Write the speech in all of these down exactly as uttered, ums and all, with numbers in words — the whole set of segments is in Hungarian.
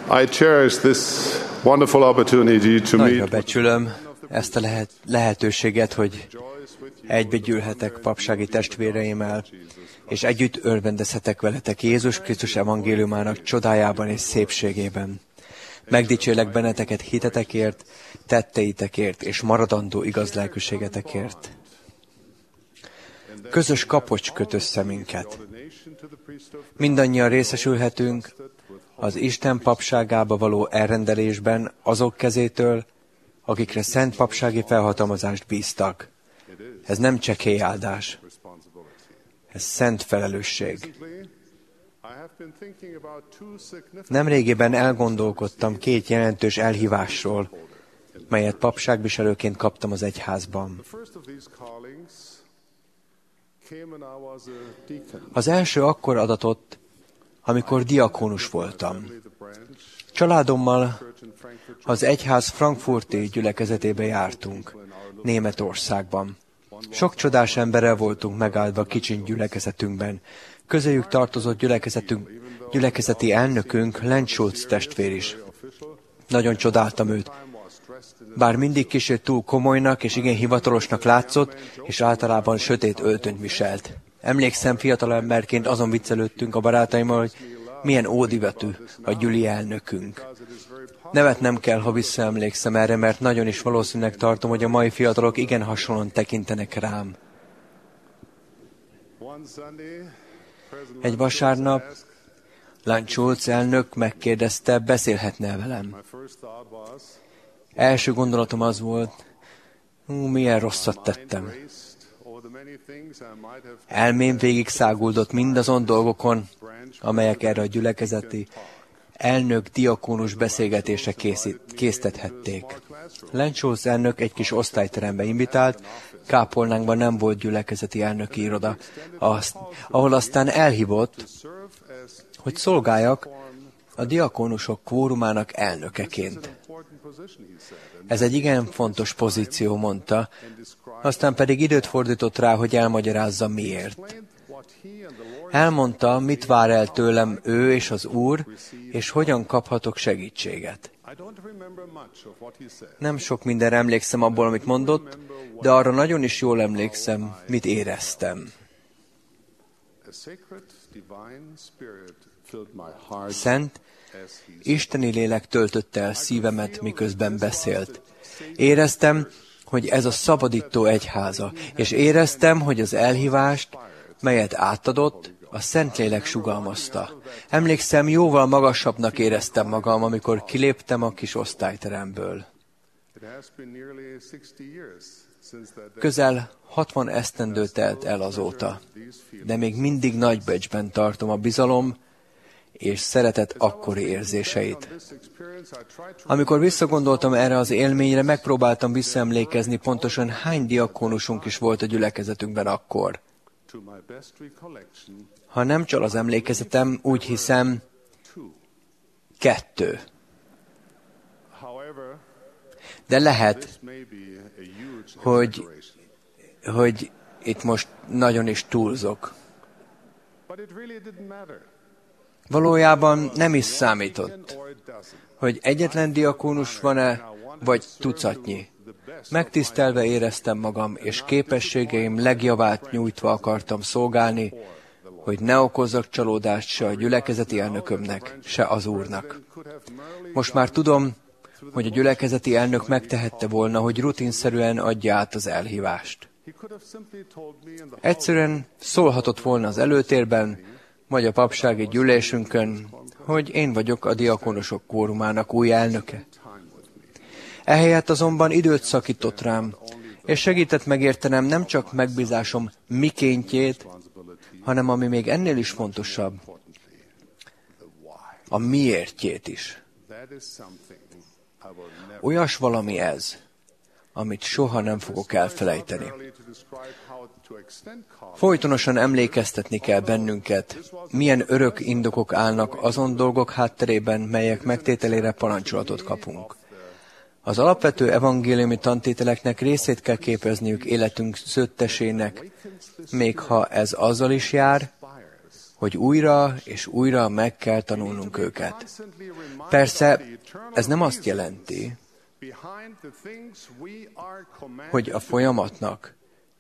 I cherish this wonderful opportunity to Nagyra meet becsülöm ezt a lehet, lehetőséget, hogy egybegyűlhetek papsági testvéreimmel, és együtt örvendezhetek veletek Jézus Krisztus evangéliumának csodájában és szépségében. Megdicsélek benneteket hitetekért, tetteitekért és maradandó igaz lelkűségetekért. Közös kapocs köt össze minket. Mindannyian részesülhetünk az Isten papságába való elrendelésben azok kezétől, akikre szent papsági felhatalmazást bíztak. Ez nem csekély áldás. Ez szent felelősség. Nemrégiben elgondolkodtam két jelentős elhívásról, melyet papságviselőként kaptam az egyházban. Az első akkor adatott, amikor diakónus voltam. Családommal az egyház frankfurti gyülekezetébe jártunk, Németországban. Sok csodás emberrel voltunk megáldva kicsin gyülekezetünkben. Közéjük tartozott gyülekezetünk, gyülekezeti elnökünk, Lenz Schulz testvér is. Nagyon csodáltam őt. Bár mindig kicsit túl komolynak és igen hivatalosnak látszott, és általában sötét öltönyt viselt. Emlékszem, fiatalemberként azon viccelődtünk a barátaimmal, hogy milyen ódivatű a gyüli elnökünk. Nevetnem kell, ha visszaemlékszem erre, mert nagyon is valószínűleg tartom, hogy a mai fiatalok igen hasonlóan tekintenek rám. Egy vasárnap Lenz Schulz elnök megkérdezte, beszélhetne velem. Első gondolatom az volt, hú, milyen rosszat tettem. Elmém végig száguldott mindazon dolgokon, amelyek erre a gyülekezeti elnök diakónus beszélgetése készít, késztethették. Lenz Schulz elnök egy kis osztályterembe invitált, kápolnánkban nem volt gyülekezeti elnöki iroda, azt, ahol aztán elhívott, hogy szolgáljak a diakónusok kvórumának elnökeként. Ez egy igen fontos pozíció, mondta, aztán pedig időt fordított rá, hogy elmagyarázza miért. Elmondta, mit vár el tőlem ő és az Úr, és hogyan kaphatok segítséget. Nem sok mindenre emlékszem abból, amit mondott, de arra nagyon is jól emlékszem, mit éreztem. Szent, isteni lélek töltötte el szívemet, miközben beszélt. Éreztem, hogy ez a szabadító egyháza, és éreztem, hogy az elhívást, melyet átadott, a Szentlélek sugalmazta. Emlékszem, jóval magasabbnak éreztem magam, amikor kiléptem a kis osztályteremből. Közel hatvan esztendő telt el azóta, de még mindig nagy becsben tartom a bizalom és szeretet akkori érzéseit. Amikor visszagondoltam erre az élményre, megpróbáltam visszaemlékezni pontosan hány diakónusunk is volt a gyülekezetünkben akkor. Ha nem csal az emlékezetem, úgy hiszem, kettő. De lehet, hogy, hogy itt most nagyon is túlzok. Valójában nem is számított, hogy egyetlen diakónus van-e, vagy tucatnyi. Megtisztelve éreztem magam, és képességeim legjavát nyújtva akartam szolgálni, hogy ne okozzak csalódást se a gyülekezeti elnökömnek, se az Úrnak. Most már tudom, hogy a gyülekezeti elnök megtehette volna, hogy rutinszerűen adja át az elhívást. Egyszerűen szólhatott volna az előtérben, vagy a papsági gyűlésünkön, hogy én vagyok a diakonusok kvórumának új elnöke. Ehelyett azonban időt szakított rám, és segített megértenem nem csak megbízásom mikéntjét, hanem ami még ennél is fontosabb, a miértjét is. Olyas valami ez, amit soha nem fogok elfelejteni. Folytonosan emlékeztetni kell bennünket, milyen örök indokok állnak azon dolgok hátterében, melyek megtételére parancsolatot kapunk. Az alapvető evangéliumi tantételeknek részét kell képezniük életünk szöttesének, még ha ez azzal is jár, hogy újra és újra meg kell tanulnunk őket. Persze, ez nem azt jelenti, hogy a folyamatnak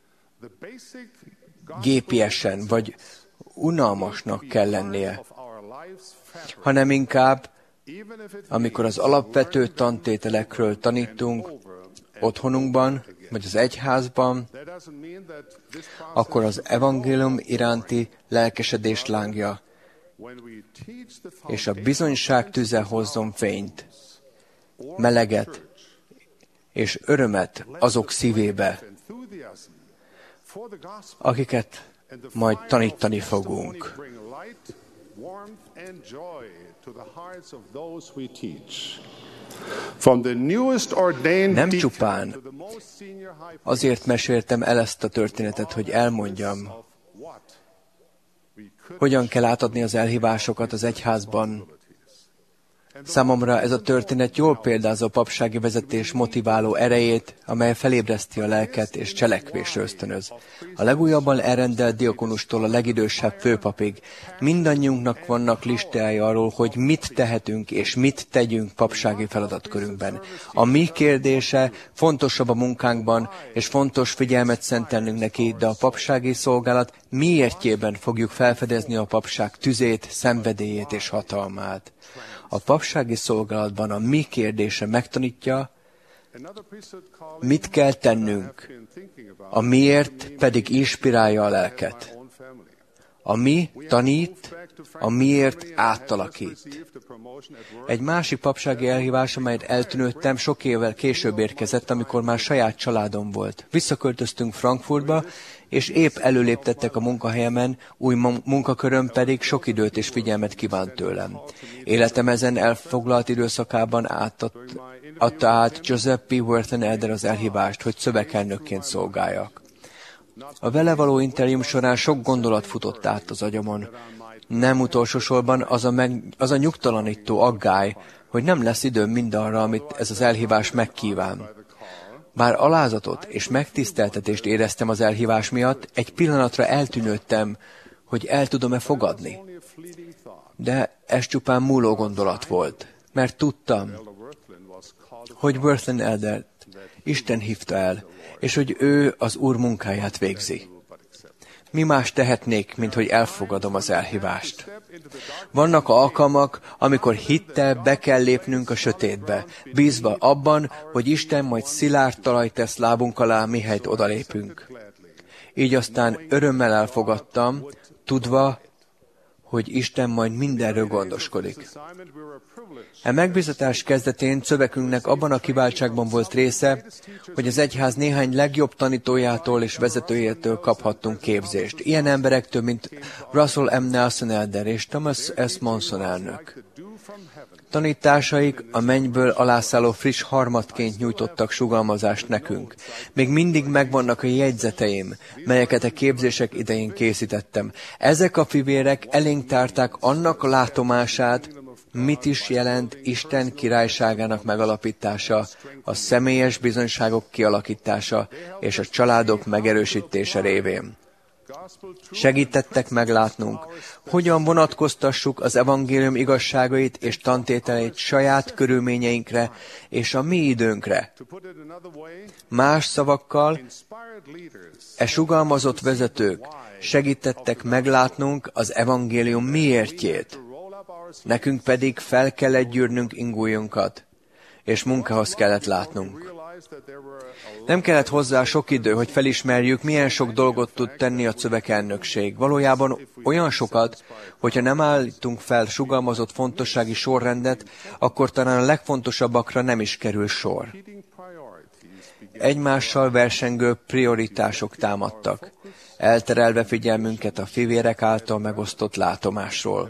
gépiesen vagy unalmasnak kell lennie, hanem inkább, amikor az alapvető tantételekről tanítunk otthonunkban, vagy az egyházban, akkor az evangélium iránti lelkesedés lángja és a bizonyság tüze hozzon fényt, meleget és örömet azok szívébe, akiket majd tanítani fogunk. Nem csupán azért meséltem el ezt a történetet, hogy elmondjam, hogyan kell átadni az elhívásokat az egyházban. Számomra ez a történet jól példázza a papsági vezetés motiváló erejét, amely felébreszti a lelket és cselekvésre ösztönöz. A legújabban elrendelt diakonustól a legidősebb főpapig mindannyiunknak vannak listája arról, hogy mit tehetünk és mit tegyünk papsági feladatkörünkben. A mi kérdése fontosabb a munkánkban, és fontos figyelmet szentelnünk neki, de a papsági szolgálat miértjében fogjuk felfedezni a papság tüzét, szenvedélyét és hatalmát. A papsági szolgálatban a mi kérdése megtanítja, mit kell tennünk, a miért pedig inspirálja a lelket. A mi tanít, a miért átalakít. Egy másik papsági elhívás, amelyet eltűnődtem, sok évvel később érkezett, amikor már saját családom volt. Visszaköltöztünk Frankfurtba, és épp előléptettek a munkahelyemen, új munkaköröm pedig sok időt és figyelmet kívánt tőlem. Életem ezen elfoglalt időszakában átad, adta át Giuseppe Worthen Elder az elhívást, hogy szövegelnökként szolgáljak. A vele való interjúm során sok gondolat futott át az agyamon. Nem utolsó sorban az a, meg, az a nyugtalanító aggály, hogy nem lesz időm mindarra, amit ez az elhívás megkíván. Bár alázatot és megtiszteltetést éreztem az elhívás miatt, egy pillanatra eltűnődtem, hogy el tudom-e fogadni. De ez csupán múló gondolat volt, mert tudtam, hogy Worthen Eldert Isten hívta el, és hogy ő az Úr munkáját végzi. Mi más tehetnék, mint hogy elfogadom az elhívást? Vannak alkalmak, amikor hittel be kell lépnünk a sötétbe, bízva abban, hogy Isten majd szilárd talajt tesz lábunk alá, mihelyt odalépünk. Így aztán örömmel elfogadtam, tudva, hogy Isten majd mindenről gondoskodik. E megbízatás kezdetén szövegünknek abban a kiváltságban volt része, hogy az egyház néhány legjobb tanítójától és vezetőjétől kaphattunk képzést. Ilyen emberektől, mint Russell M. Nelson Elder és Thomas S. Monson elnök. Tanításaik a mennyből alászálló friss harmadként nyújtottak sugalmazást nekünk. Még mindig megvannak a jegyzeteim, melyeket a képzések idején készítettem. Ezek a fivérek elénk tárták annak a látomását, mit is jelent Isten királyságának megalapítása, a személyes bizonyságok kialakítása és a családok megerősítése révén. Segítettek meglátnunk, hogyan vonatkoztassuk az evangélium igazságait és tantételeit saját körülményeinkre és a mi időnkre. Más szavakkal, e sugalmazott vezetők segítettek meglátnunk az evangélium miértjét. Nekünk pedig fel kellett gyűrnünk ingújunkat, és munkához kellett látnunk. Nem kellett hozzá sok idő, hogy felismerjük, milyen sok dolgot tud tenni a szövegelnökség. Valójában olyan sokat, hogyha nem állítunk fel sugalmazott fontossági sorrendet, akkor talán a legfontosabbakra nem is kerül sor. Egymással versengő prioritások támadtak, elterelve figyelmünket a fivérek által megosztott látomásról.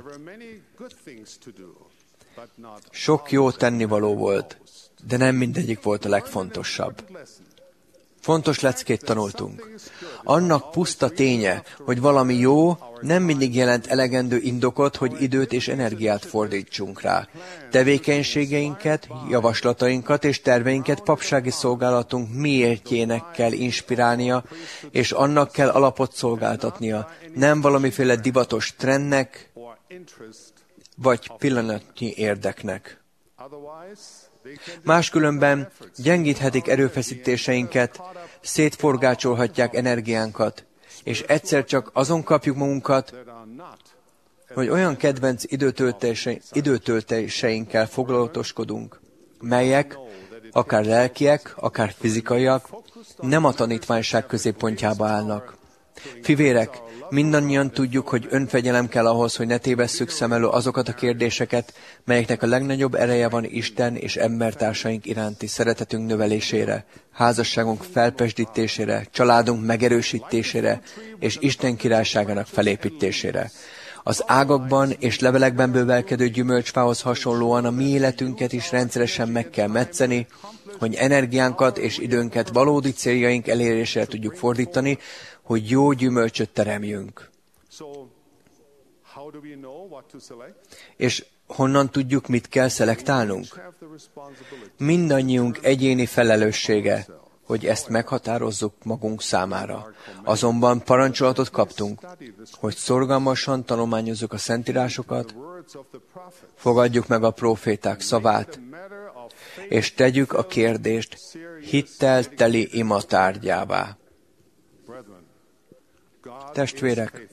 Sok jó tennivaló volt, de nem mindegyik volt a legfontosabb. Fontos leckét tanultunk. Annak puszta ténye, hogy valami jó, nem mindig jelent elegendő indokot, hogy időt és energiát fordítsunk rá. Tevékenységeinket, javaslatainkat és terveinket papsági szolgálatunk miértjének kell inspirálnia, és annak kell alapot szolgáltatnia, nem valamiféle divatos trendnek, vagy pillanatnyi érdeknek. Máskülönben gyengíthetik erőfeszítéseinket, szétforgácsolhatják energiánkat, és egyszer csak azon kapjuk magunkat, hogy olyan kedvenc időtöltése, időtöltéseinkkel foglalatoskodunk, melyek, akár lelkiek, akár fizikaiak, nem a tanítványság középpontjába állnak. Fivérek, mindannyian tudjuk, hogy önfegyelem kell ahhoz, hogy ne tévesszük szem elől azokat a kérdéseket, melyeknek a legnagyobb ereje van Isten és embertársaink iránti szeretetünk növelésére, házasságunk felpesdítésére, családunk megerősítésére és Isten királyságának felépítésére. Az ágakban és levelekben bővelkedő gyümölcsfához hasonlóan a mi életünket is rendszeresen meg kell metszeni, hogy energiánkat és időnket valódi céljaink elérésére tudjuk fordítani, hogy jó gyümölcsöt teremjünk. És honnan tudjuk, mit kell szelektálnunk? Mindannyiunk egyéni felelőssége, hogy ezt meghatározzuk magunk számára. Azonban parancsolatot kaptunk, hogy szorgalmasan tanulmányozzuk a szentírásokat, fogadjuk meg a próféták szavát, és tegyük a kérdést hittel teli ima tárgyává. Testvérek,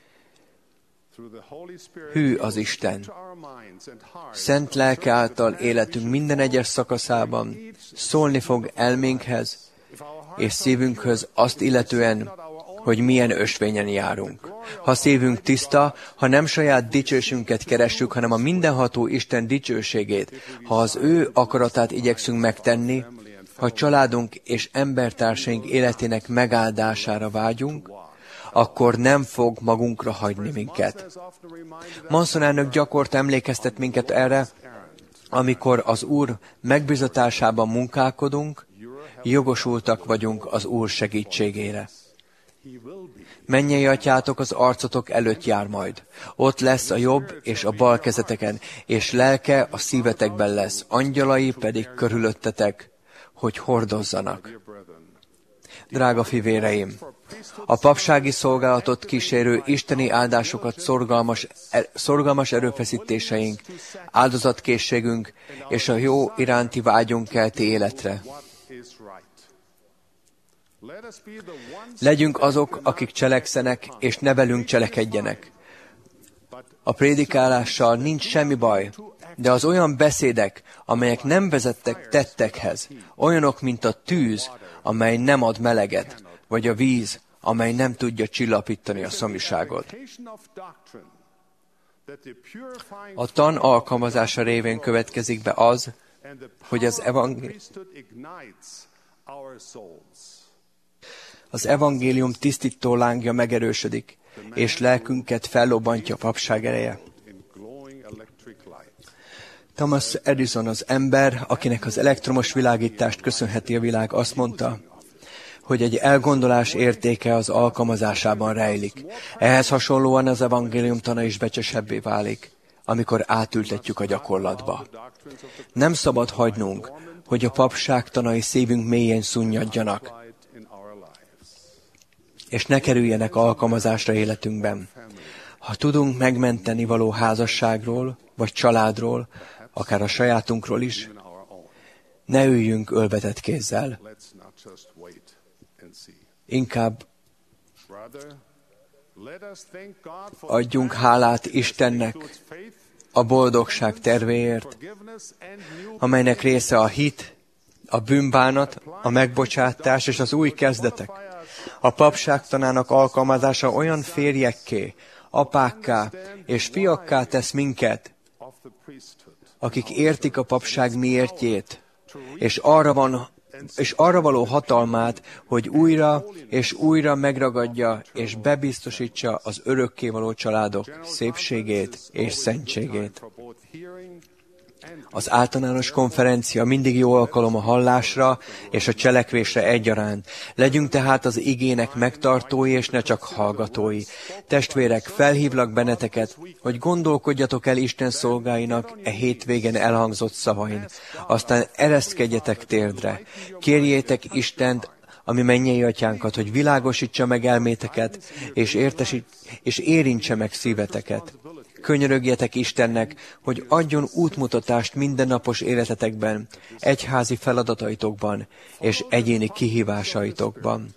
hű az Isten. Szent lelke által életünk minden egyes szakaszában szólni fog elménkhez és szívünkhöz azt illetően, hogy milyen ösvényen járunk. Ha szívünk tiszta, ha nem saját dicsőségünket keressük, hanem a mindenható Isten dicsőségét, ha az ő akaratát igyekszünk megtenni, ha családunk és embertársaink életének megáldására vágyunk, akkor nem fog magunkra hagyni minket. Manson elnök gyakorta emlékeztet minket erre, amikor az Úr megbizatásában munkálkodunk, jogosultak vagyunk az Úr segítségére. Mennyei atyátok az arcotok előtt jár majd. Ott lesz a jobb és a bal kezeteken, és lelke a szívetekben lesz, angyalai pedig körülöttetek, hogy hordozzanak. Drága fivéreim, a papsági szolgálatot kísérő isteni áldásokat szorgalmas, er, szorgalmas erőfeszítéseink, áldozatkészségünk és a jó iránti vágyunk kelti életre. Legyünk azok, akik cselekszenek, és ne velünk cselekedjenek. A prédikálással nincs semmi baj, de az olyan beszédek, amelyek nem vezettek tettekhez, olyanok, mint a tűz, amely nem ad meleget, vagy a víz, amely nem tudja csillapítani a szomjúságot. A tan alkalmazása révén következik be az, hogy az evangélium, az evangélium tisztító lángja megerősödik, és lelkünket fellobbantja a papság ereje. Thomas Edison, az ember, akinek az elektromos világítást köszönheti a világ, azt mondta, hogy egy elgondolás értéke az alkalmazásában rejlik. Ehhez hasonlóan az evangélium tana is becsesebbé válik, amikor átültetjük a gyakorlatba. Nem szabad hagynunk, hogy a papság tanai szívünk mélyén szunnyadjanak, és ne kerüljenek alkalmazásra életünkben. Ha tudunk megmenteni való házasságról, vagy családról, akár a sajátunkról is, ne üljünk ölbetett kézzel. Inkább adjunk hálát Istennek a boldogság tervéért, amelynek része a hit, a bűnbánat, a megbocsátás és az új kezdetek. A papság tanának alkalmazása olyan férjekké, apákká és fiakká tesz minket, akik értik a papság miértjét, és arra, van, és arra való hatalmát, hogy újra és újra megragadja és bebiztosítsa az örökkévaló családok szépségét és szentségét. Az általános konferencia mindig jó alkalom a hallásra és a cselekvésre egyaránt. Legyünk tehát az igének megtartói és ne csak hallgatói. Testvérek, felhívlak benneteket, hogy gondolkodjatok el Isten szolgáinak e hétvégen elhangzott szavain. Aztán ereszkedjetek térdre. Kérjétek Istent, ami mennyei atyánkat, hogy világosítsa meg elméteket, és, értesít, és érintse meg szíveteket. Könyörögjetek Istennek, hogy adjon útmutatást mindennapos életetekben, egyházi feladataitokban és egyéni kihívásaitokban.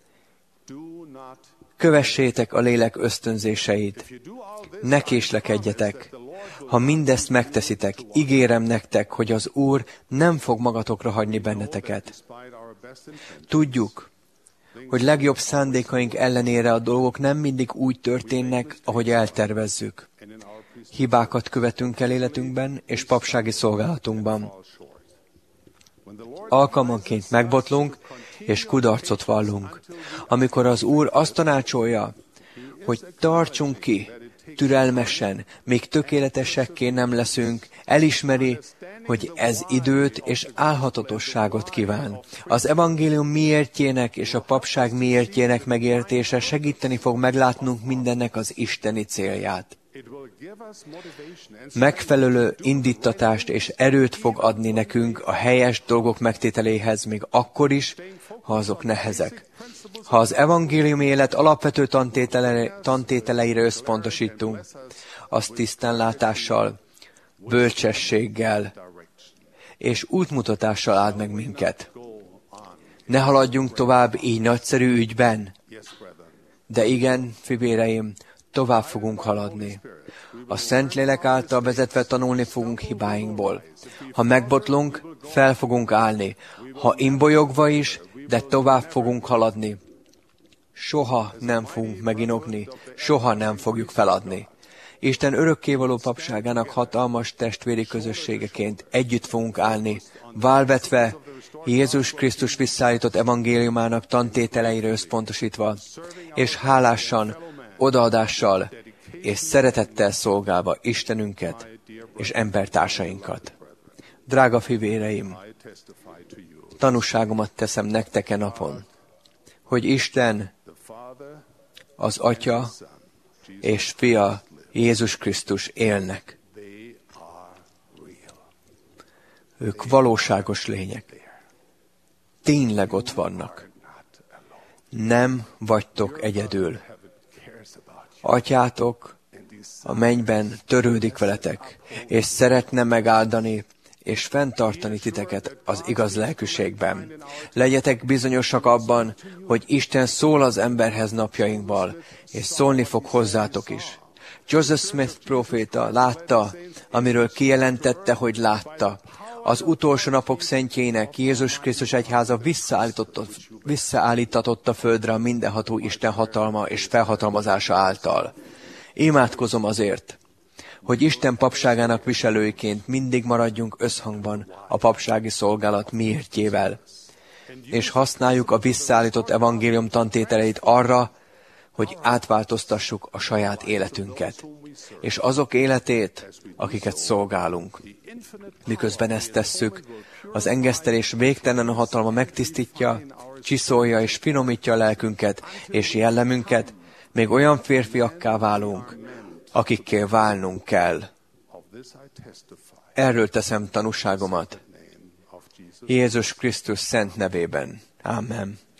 Kövessétek a lélek ösztönzéseit. Ne késlekedjetek. Ha mindezt megteszitek, ígérem nektek, hogy az Úr nem fog magatokra hagyni benneteket. Tudjuk, hogy legjobb szándékaink ellenére a dolgok nem mindig úgy történnek, ahogy eltervezzük. Hibákat követünk el életünkben és papsági szolgálatunkban. Alkalmanként megbotlunk és kudarcot vallunk. Amikor az Úr azt tanácsolja, hogy tartsunk ki, türelmesen, még tökéletesekké nem leszünk, elismeri, hogy ez időt és álhatatosságot kíván. Az evangélium miértjének és a papság miértjének megértése segíteni fog meglátnunk mindennek az isteni célját. Megfelelő indítatást és erőt fog adni nekünk a helyes dolgok megtételéhez, még akkor is, ha azok nehezek. Ha az evangélium élet alapvető tantétele, tantételeire összpontosítunk, az tisztánlátással, bölcsességgel és útmutatással áld meg minket. Ne haladjunk tovább így nagyszerű ügyben, de igen, fivéreim, tovább fogunk haladni. A Szentlélek által vezetve tanulni fogunk hibáinkból. Ha megbotlunk, fel fogunk állni. Ha imbolyogva is, de tovább fogunk haladni. Soha nem fogunk meginogni, soha nem fogjuk feladni. Isten örökkévaló papságának hatalmas testvéri közösségeként együtt fogunk állni, válvetve Jézus Krisztus visszaállított evangéliumának tantételeire összpontosítva, és hálásan, odaadással és szeretettel szolgálva Istenünket és embertársainkat. Drága fivéreim, tanúságomat teszem nektek e napon, hogy Isten, az Atya és Fia, Jézus Krisztus élnek. Ők valóságos lények. Tényleg ott vannak. Nem vagytok egyedül. Atyátok a mennyben törődik veletek, és szeretne megáldani és fenntartani titeket az igaz lelkűségben. Legyetek bizonyosak abban, hogy Isten szól az emberhez napjainkban, és szólni fog hozzátok is. Joseph Smith próféta látta, amiről kijelentette, hogy látta. Az utolsó napok szentjének Jézus Krisztus egyháza visszaállítatott a földre a mindenható Isten hatalma és felhatalmazása által. Imádkozom azért, hogy Isten papságának viselőiként mindig maradjunk összhangban a papsági szolgálat miértjével, és használjuk a visszaállított evangélium tantételeit arra, hogy átváltoztassuk a saját életünket, és azok életét, akiket szolgálunk. Miközben ezt tesszük, az engesztelés végtelen hatalma megtisztítja, csiszolja és finomítja a lelkünket és jellemünket, még olyan férfiakká válunk, akikkel válnunk kell. Erről teszem tanúságomat. Jézus Krisztus szent nevében. Amen.